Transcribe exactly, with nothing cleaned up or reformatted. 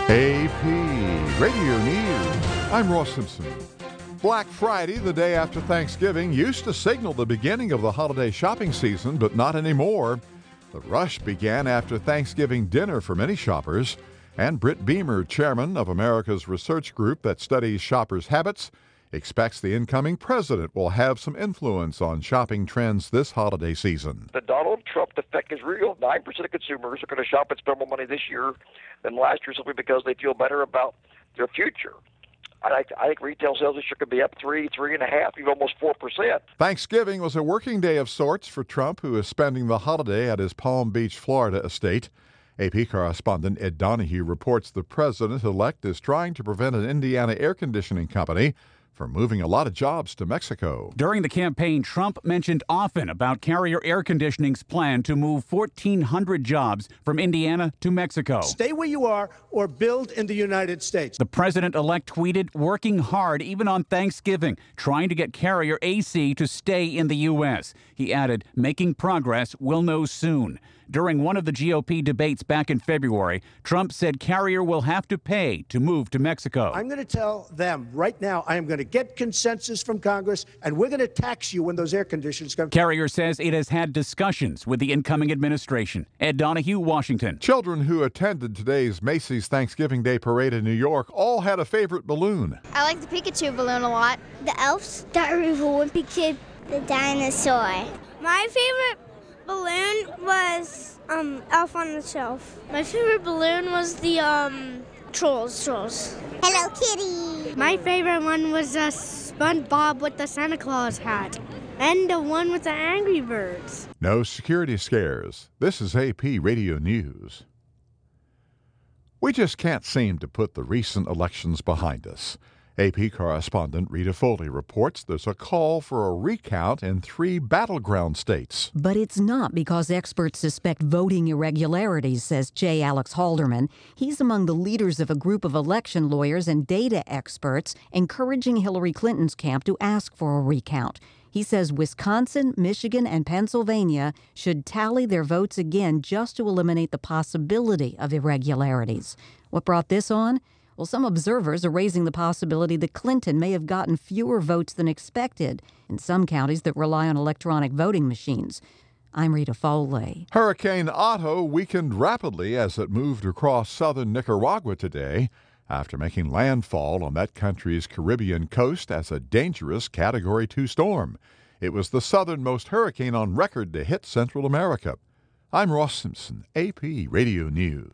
A P Radio News. I'm Ross Simpson. Black Friday, the day after Thanksgiving, used to signal the beginning of the holiday shopping season, but not anymore. The rush began after Thanksgiving dinner for many shoppers, and Britt Beamer, chairman of America's research group that studies shoppers' habits, expects the incoming president will have some influence on shopping trends this holiday season. The Donald Trump effect is real. nine percent of consumers are going to shop and spend more money this year than last year simply because they feel better about their future. I think, I think retail sales this year could be up three, three and a half, even almost four percent. Thanksgiving was a working day of sorts for Trump, who is spending the holiday at his Palm Beach, Florida estate. A P correspondent Ed Donahue reports the president-elect is trying to prevent an Indiana air conditioning company from moving a lot of jobs to Mexico. During the campaign, Trump mentioned often about Carrier Air Conditioning's plan to move fourteen hundred jobs from Indiana to Mexico. Stay where you are or build in the United States. The president-elect tweeted, working hard even on Thanksgiving, trying to get Carrier A C to stay in the U S. He added, making progress, we'll know soon. During one of the G O P debates back in February, Trump said Carrier will have to pay to move to Mexico. I'm going to tell them right now, I am going to get consensus from Congress, and we're going to tax you when those air conditioners come. Carrier says it has had discussions with the incoming administration. Ed Donahue, Washington. Children who attended today's Macy's Thanksgiving Day Parade in New York all had a favorite balloon. I like the Pikachu balloon a lot. The elves, Diary of a Wimpy Kid, the dinosaur. My favorite balloon was um, Elf on the Shelf. My favorite balloon was the um, Trolls. Trolls. Hello Kitty. My favorite one was a SpongeBob with the Santa Claus hat. And the one with the Angry Birds. No security scares. This is A P Radio News. We just can't seem to put the recent elections behind us. A P correspondent Rita Foley reports there's a call for a recount in three battleground states. But it's not because experts suspect voting irregularities, says J. Alex Halderman. He's among the leaders of a group of election lawyers and data experts encouraging Hillary Clinton's camp to ask for a recount. He says Wisconsin, Michigan, and Pennsylvania should tally their votes again just to eliminate the possibility of irregularities. What brought this on? Well, some observers are raising the possibility that Clinton may have gotten fewer votes than expected in some counties that rely on electronic voting machines. I'm Rita Foley. Hurricane Otto weakened rapidly as it moved across southern Nicaragua today after making landfall on that country's Caribbean coast as a dangerous Category two storm. It was the southernmost hurricane on record to hit Central America. I'm Ross Simpson, A P Radio News.